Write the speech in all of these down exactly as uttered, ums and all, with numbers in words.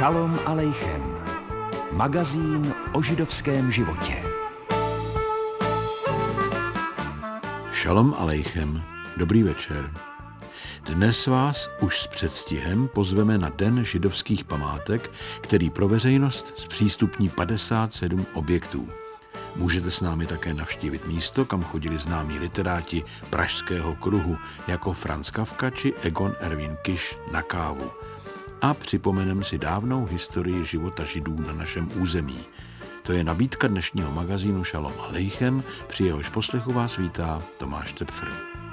Šalom alejchem. Magazín o židovském životě. Šalom alejchem. Dobrý večer. Dnes vás už s předstihem pozveme na Den židovských památek, který pro veřejnost zpřístupní padesát sedm objektů. Můžete s námi také navštívit místo, kam chodili známí literáti pražského kruhu, jako Franz Kafka či Egon Erwin Kisch na kávu. A připomeneme si dávnou historii života Židů na našem území. To je nabídka dnešního magazínu Šalom alejchem, při jehož poslechu vás vítá Tomáš Tepfr.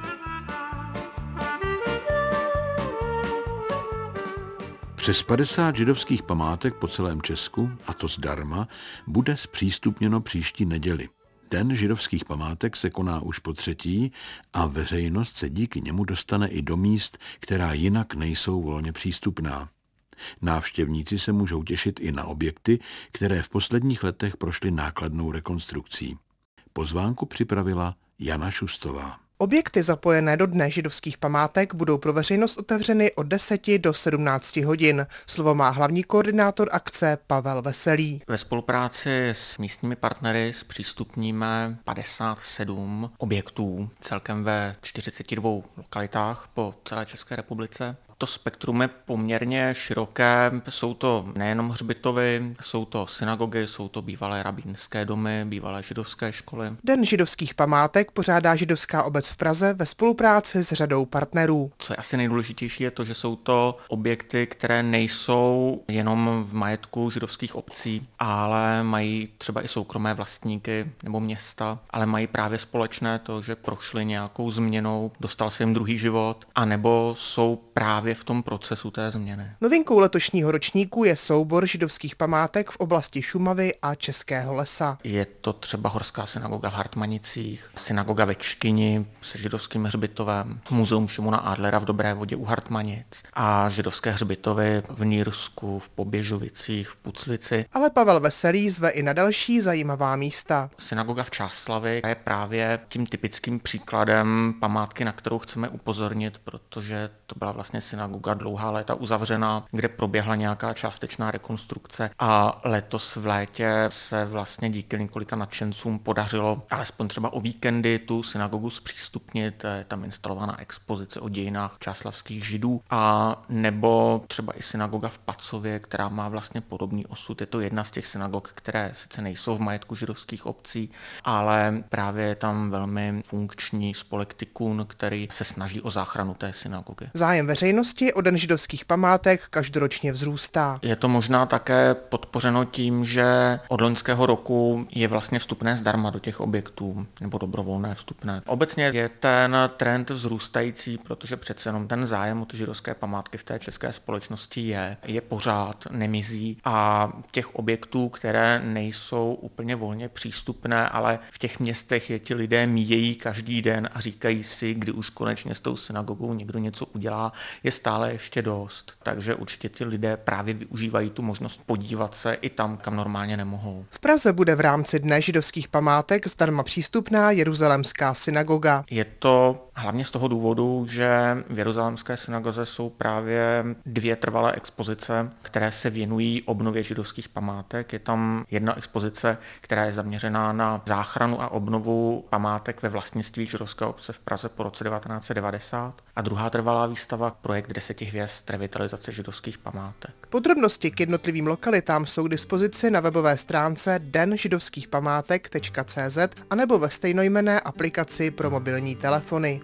Přes padesát židovských památek po celém Česku, a to zdarma, bude zpřístupněno příští neděli. Den židovských památek se koná už po třetí a veřejnost se díky němu dostane i do míst, která jinak nejsou volně přístupná. Návštěvníci se můžou těšit i na objekty, které v posledních letech prošly nákladnou rekonstrukcí. Pozvánku připravila Jana Šustová. Objekty zapojené do Dne židovských památek budou pro veřejnost otevřeny od deseti do sedmnácti hodin. Slovo má hlavní koordinátor akce Pavel Veselý. Ve spolupráci s místními partnery zpřístupníme padesát sedm objektů, celkem ve čtyřiceti dvou lokalitách po celé České republice. To spektrum je poměrně široké, jsou to nejenom hřbitovy, jsou to synagogy, jsou to bývalé rabínské domy, bývalé židovské školy. Den židovských památek pořádá židovská obec v Praze ve spolupráci s řadou partnerů. Co je asi nejdůležitější je to, že jsou to objekty, které nejsou jenom v majetku židovských obcí, ale mají třeba i soukromé vlastníky nebo města, ale mají právě společné to, že prošli nějakou změnou, dostal se jim druhý život, anebo jsou právě v tom procesu té změny. Novinkou letošního ročníku je soubor židovských památek v oblasti Šumavy a Českého lesa. Je to třeba Horská synagoga v Hartmanicích, synagoga ve Čkyni se židovským hřbitovem, muzeum Šimona Adlera v Dobré Vodě u Hartmanic a židovské hřbitovy v Nýrsku, v Poběžovicích, v Puclici. Ale Pavel Veselý zve i na další zajímavá místa. Synagoga v Čáslavi je právě tím typickým příkladem památky, na kterou chceme upozornit, protože to byla vlastně synagoga dlouhá léta uzavřená, kde proběhla nějaká částečná rekonstrukce a letos v létě se vlastně díky několika nadšencům podařilo alespoň třeba o víkendy tu synagogu zpřístupnit. Je tam instalovaná expozice o dějinách čáslavských Židů a nebo třeba i synagoga v Pacově, která má vlastně podobný osud. Je to jedna z těch synagog, které sice nejsou v majetku židovských obcí, ale právě je tam velmi funkční spolek Tikun, který se snaží o záchranu té synagogy. Zájem veřejnosti o Den židovských památek každoročně vzrůstá. Je to možná také podpořeno tím, že od loňského roku je vlastně vstupné zdarma do těch objektů, nebo dobrovolné vstupné. Obecně je ten trend vzrůstající, protože přece jenom ten zájem o ty židovské památky v té české společnosti je, je pořád, nemizí a těch objektů, které nejsou úplně volně přístupné, ale v těch městech je ti lidé míjejí každý den a říkají si, kdy už konečně s tou synagogou někdo něco udělá, je stále ještě dost, takže určitě ti lidé právě využívají tu možnost podívat se i tam, kam normálně nemohou. V Praze bude v rámci Dne židovských památek zdarma přístupná Jeruzalémská synagoga. Je to hlavně z toho důvodu, že v Jeruzalémské synagoze jsou právě dvě trvalé expozice, které se věnují obnově židovských památek. Je tam jedna expozice, která je zaměřená na záchranu a obnovu památek ve vlastnictví židovské obce v Praze po roce devatenáct set devadesát a druhá trvalá výstava projekt deseti hvězd revitalizace židovských památek. Podrobnosti k jednotlivým lokalitám jsou k dispozici na webové stránce den židovských památek tečka cé zet anebo ve stejnojmenné aplikaci pro mobilní telefony.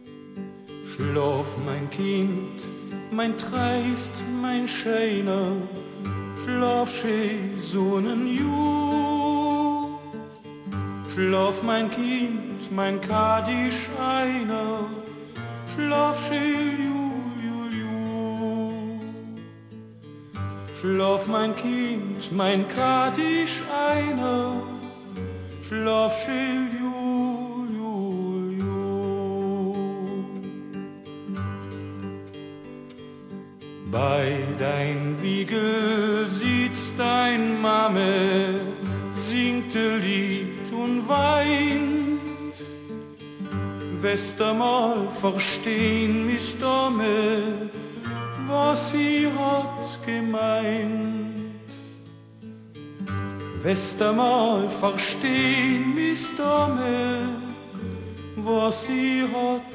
Schlaf, mein Kind, mein Treist, mein Scheiner, schlaf, schön Sonnenjuh. Schlaf, mein Kind, mein Kaddisch einer, schlaf, schön Jul, Jul, Jul. Schlaf, mein Kind, mein Kaddisch einer, schlaf, schön Jul, Jul, Jul. Bei dein Wiegel sitzt dein Mame, singt ein Lied und weint. Wirst einmal verstehen, Miss Dame, was sie hat gemeint. Wirst einmal verstehen, Miss Dame, was sie hat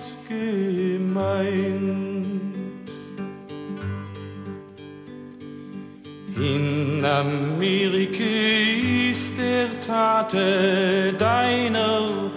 gemeint. In Amerika ist der Tate deiner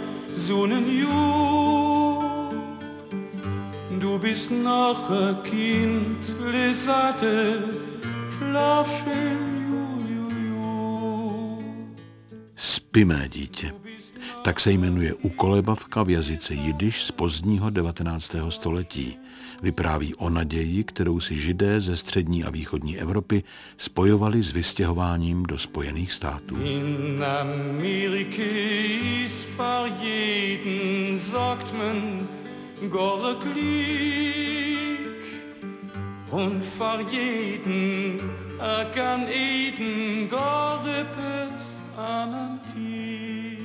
Sonnenjur. Du bist noch ein Kind, Lisette, schlaf schön, Juliu. Spí mé dítě. Tak se jmenuje ukolebavka v jazyce jidiš z pozdního devatenáctého století. Vypráví o naději, kterou si Židé ze střední a východní Evropy spojovali s vystěhováním do Spojených států. In Amerika ist für jeden, sagt man, gar Glück. Und für jeden, a Gan Eden, gar etwas an Antik.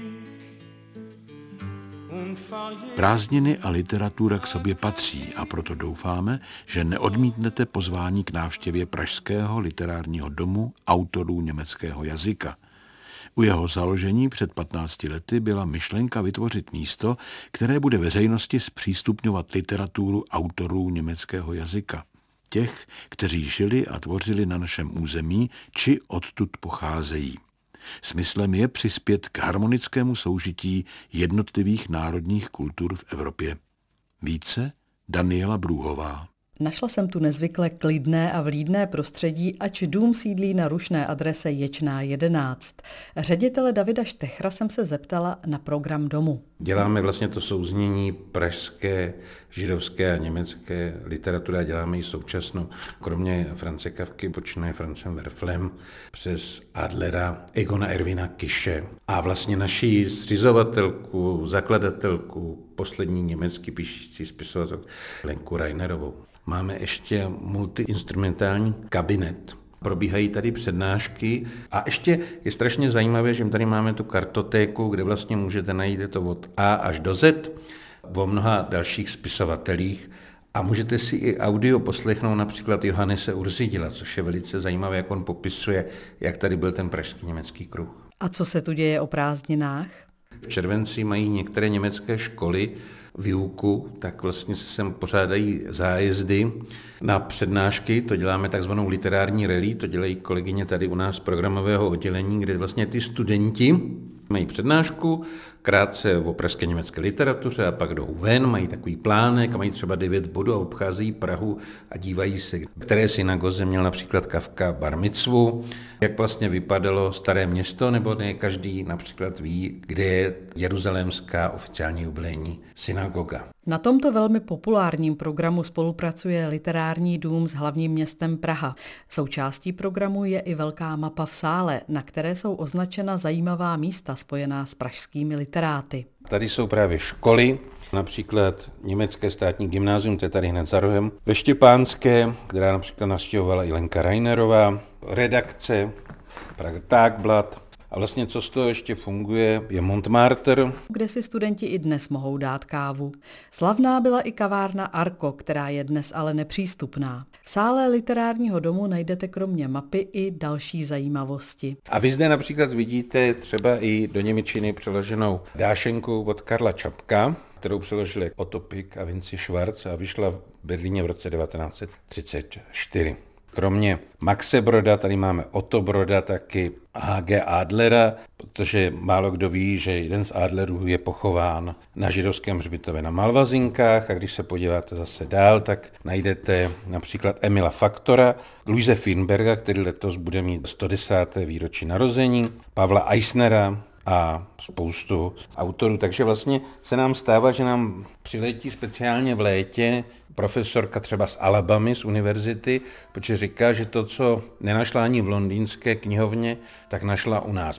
Prázdniny a literatura k sobě patří a proto doufáme, že neodmítnete pozvání k návštěvě Pražského literárního domu autorů německého jazyka. U jeho založení před patnácti lety byla myšlenka vytvořit místo, které bude veřejnosti zpřístupňovat literaturu autorů německého jazyka. Těch, kteří žili a tvořili na našem území, či odtud pocházejí. Smyslem je přispět k harmonickému soužití jednotlivých národních kultur v Evropě. Více Daniela Brůhová. Našla jsem tu nezvykle klidné a vlídné prostředí, ač dům sídlí na rušné adrese Ječná jedenáct. Ředitele Davida Štechra jsem se zeptala na program domu. Děláme vlastně to souznění pražské, židovské a německé literatury a děláme ji současnou. Kromě France Kafky počínaje Francem Werflem přes Adlera, Egona Ervina Kische a vlastně naší zřizovatelku, zakladatelku, poslední německy píšící spisovatel Lenku Reinerovou. Máme ještě multiinstrumentální kabinet. Probíhají tady přednášky a ještě je strašně zajímavé, že tady máme tu kartotéku, kde vlastně můžete najít to od A až do Z, o mnoha dalších spisovatelích a můžete si i audio poslechnout například Johannese Urzidila, což je velice zajímavé, jak on popisuje, jak tady byl ten pražský německý kruh. A co se tu děje o prázdninách? V červenci mají některé německé školy výuku, tak vlastně se sem pořádají zájezdy na přednášky, to děláme takzvanou literární rally, to dělají kolegyně tady u nás z programového oddělení, kde vlastně ty studenti mají přednášku, krátce o pražské německé literatuře a pak jdou ven, mají takový plánek a mají třeba devět bodů a obcházejí Prahu a dívají se, které synagoze měl například Kafka bar micvu, jak vlastně vypadalo Staré město, nebo ne každý například ví, kde je jeruzalémská oficiální jubilejní synagoga. Na tomto velmi populárním programu spolupracuje Literární dům s hlavním městem Praha. Součástí programu je i velká mapa v sále, na které jsou označena zajímavá místa spojená s pražskými literáty. Tady jsou právě školy, například Německé státní gymnázium, to je tady hned za rohem, ve Štěpánské, která například navštěvovala i Lenka Reinerová, redakce Prager Tagblatt. A vlastně co z toho ještě funguje, je Montmartre, kde si studenti i dnes mohou dát kávu. Slavná byla i kavárna Arko, která je dnes ale nepřístupná. V sále Literárního domu najdete kromě mapy i další zajímavosti. A vy zde například vidíte třeba i do němčiny přeloženou dášenku od Karla Čapka, kterou přeložili Otto Pick a Vinci Schwarz a vyšla v Berlíně v roce devatenáct set třicet čtyři. Kromě Maxe Broda tady máme Otto Broda, taky H G Adlera, protože málo kdo ví, že jeden z Adlerů je pochován na židovském hřbitově na Malvazinkách a když se podíváte zase dál, tak najdete například Emila Faktora, Luise Finberga, který letos bude mít sto desáté výročí narození, Pavla Eisnera a spoustu autorů. Takže vlastně se nám stává, že nám přiletí speciálně v létě profesorka třeba z Alabamy, z univerzity, protože říká, že to, co nenašla ani v londýnské knihovně, tak našla u nás.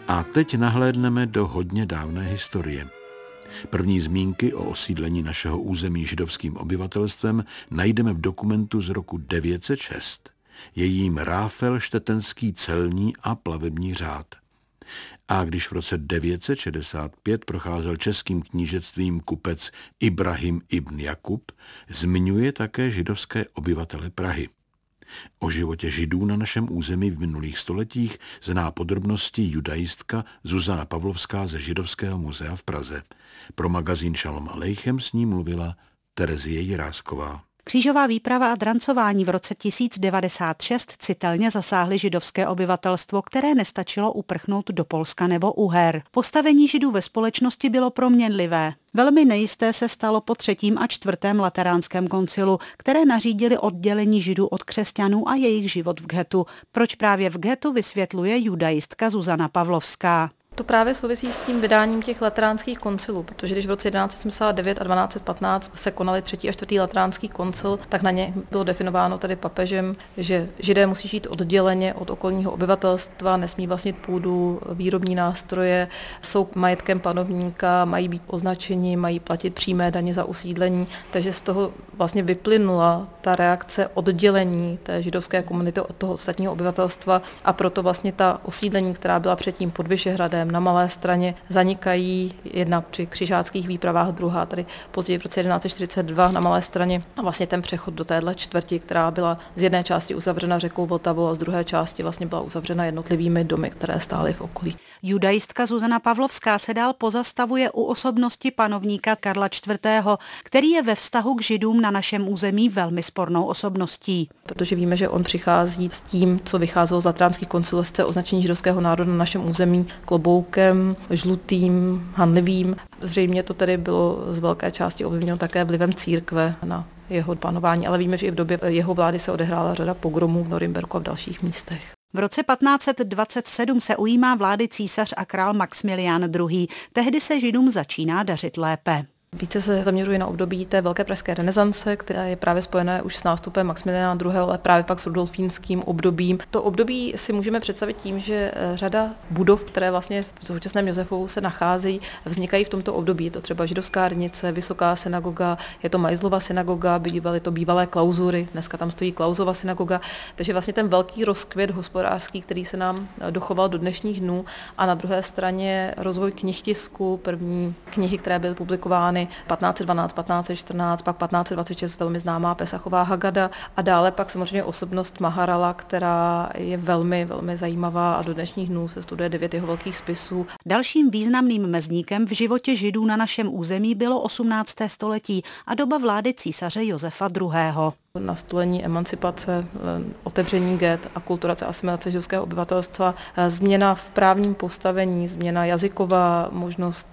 A teď nahlédneme do hodně dávné historie. První zmínky o osídlení našeho území židovským obyvatelstvem najdeme v dokumentu z roku devět set šest. Je jím Ráfelštetenský celní a plavební řád. A když v roce devět set šedesát pět procházel českým knížectvím kupec Ibrahim ibn Jakub, zmiňuje také židovské obyvatele Prahy. O životě židů na našem území v minulých stoletích zná podrobnosti judaistka Zuzana Pavlovská ze Židovského muzea v Praze. Pro magazín Šalom Aleichem s ní mluvila Terezie Jirásková. Křížová výprava a drancování v roce tisíc devadesát šest citelně zasáhly židovské obyvatelstvo, které nestačilo uprchnout do Polska nebo Uher. Postavení židů ve společnosti bylo proměnlivé. Velmi nejisté se stalo po třetím a čtvrtém lateránském koncilu, které nařídili oddělení židů od křesťanů a jejich život v ghetu. Proč právě v ghetu, vysvětluje judaistka Zuzana Pavlovská. To právě souvisí s tím vydáním těch lateránských koncilů, protože když v roce jedenáct set sedmdesát devět a dvanáct set patnáct se konaly třetí a čtvrtý lateránský koncil, tak na ně bylo definováno tady papežem, že židé musí žít odděleně od okolního obyvatelstva, nesmí vlastnit půdu, výrobní nástroje, jsou majetkem panovníka, mají být označeni, mají platit přímé daně za usídlení, takže z toho vlastně vyplynula ta reakce oddělení té židovské komunity od toho ostatního obyvatelstva a proto vlastně ta osídlení, která byla předtím pod Vyšehradem na Malé Straně, zanikají, jedna při křižáckých výpravách, druhá tady později v roce jedenáct set čtyřicet dva na Malé Straně a vlastně ten přechod do téhle čtvrti, která byla z jedné části uzavřena řekou Vltavou a z druhé části vlastně byla uzavřena jednotlivými domy, které stály v okolí. Judaistka Zuzana Pavlovská se dál pozastavuje u osobnosti panovníka Karla čtvrtého., který je ve vztahu k židům na našem území velmi spornou osobností. Protože víme, že on přichází s tím, co vycházelo z lateránských koncilů, označení židovského národa na našem území kloboukem, žlutým, hanlivým. Zřejmě to tedy bylo z velké části ovlivněno také vlivem církve na jeho panování, ale víme, že i v době jeho vlády se odehrála řada pogromů v Norimberku a v dalších místech. V roce patnáct set dvacet sedm se ujímá vlády císař a král Maxmilián druhý. Tehdy se židům začíná dařit lépe. Více se zaměřuje na období té velké pražské renesance, která je právě spojená už s nástupem Maxmiliána druhého., ale právě pak s rudolfínským obdobím. To období si můžeme představit tím, že řada budov, které vlastně v současném Josefovu se nacházejí, vznikají v tomto období. Je to třeba židovská radnice, vysoká synagoga, je to Majzlova synagoga, bývaly to bývalé klauzury, dneska tam stojí Klausova synagoga. Takže vlastně ten velký rozkvět hospodářský, který se nám dochoval do dnešních dnů, a na druhé straně rozvoj knihtisku, první knihy, které byly publikovány patnáct set dvanáct, patnáct set čtrnáct, pak patnáct set dvacet šest velmi známá Pesachová Hagada a dále pak samozřejmě osobnost Maharala, která je velmi, velmi zajímavá a do dnešních dnů se studuje devět jeho velkých spisů. Dalším významným mezníkem v životě židů na našem území bylo osmnácté století a doba vlády císaře Josefa druhého. Nastolení emancipace, otevření get, akulturace, asimilace židovského obyvatelstva, změna v právním postavení, změna jazyková, možnost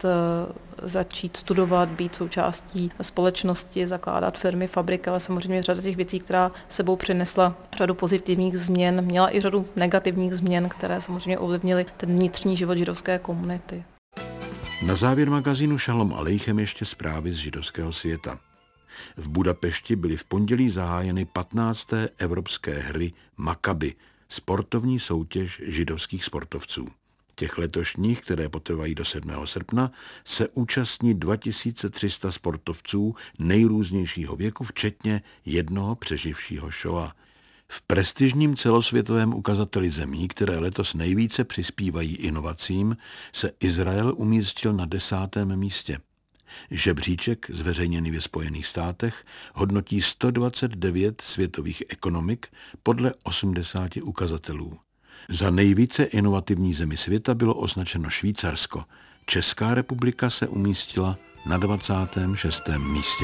začít studovat, být součástí společnosti, zakládat firmy, fabriky, ale samozřejmě řada těch věcí, která sebou přinesla řadu pozitivních změn, měla i řadu negativních změn, které samozřejmě ovlivnily ten vnitřní život židovské komunity. Na závěr magazínu Šalom Aleichem ještě zprávy z židovského světa. V Budapešti byly v pondělí zahájeny patnácté evropské hry Makabi, sportovní soutěž židovských sportovců. Těch letošních, které potrvají do sedmého srpna, se účastní dva tisíce tři sta sportovců nejrůznějšího věku, včetně jednoho přeživšího šoa. V prestižním celosvětovém ukazateli zemí, které letos nejvíce přispívají inovacím, se Izrael umístil na desátém místě. Žebříček, zveřejněný ve Spojených státech, hodnotí sto dvacet devět světových ekonomik podle osmdesáti ukazatelů. Za nejvíce inovativní zemi světa bylo označeno Švýcarsko. Česká republika se umístila na dvacátém šestém místě.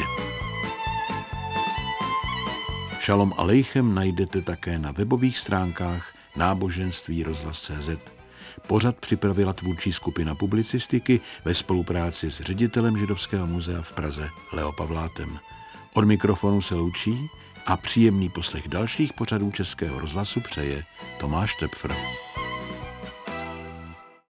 Šalom Aleichem najdete také na webových stránkách náboženství rozhlas tečka cé zet. Pořad připravila tvůrčí skupina publicistiky ve spolupráci s ředitelem Židovského muzea v Praze Leo Pavlátem. Od mikrofonu se loučí a příjemný poslech dalších pořadů Českého rozhlasu přeje Tomáš Tepfr.